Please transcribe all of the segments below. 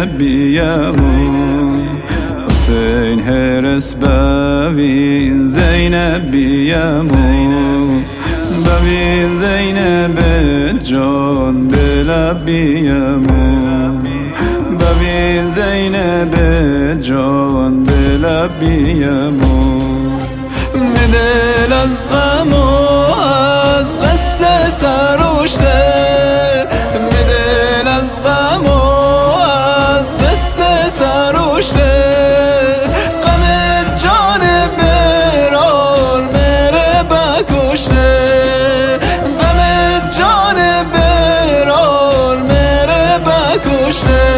بیامون حسین هرس ببین زینب بیامون ببین زینب جان دل بیامون ببین زینب جان دل بیامون دل از غم و از قصه سروشته دل از غم و از قصه سروشته غم جان برار مره بکشته غم جان برار مره بکشته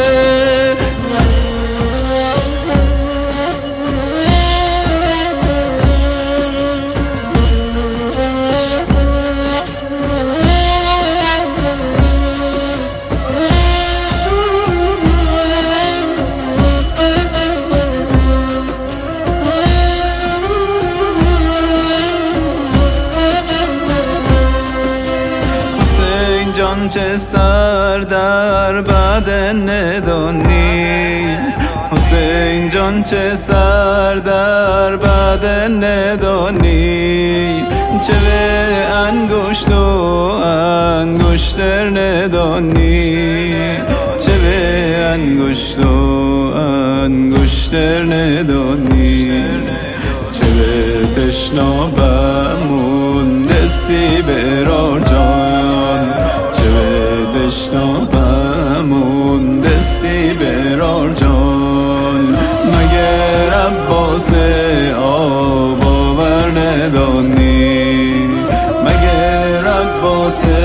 جان چه سر در بدن ندانی حسین جان چه سر در بدن ندانی چه به انگشت و انگشتر ندانی چه به انگشت و انگشتر ندانی چه به تشنابمون دستی برار جان تشنابمون دستی برار جان مگر عباس آب آور ندانی مگر عباس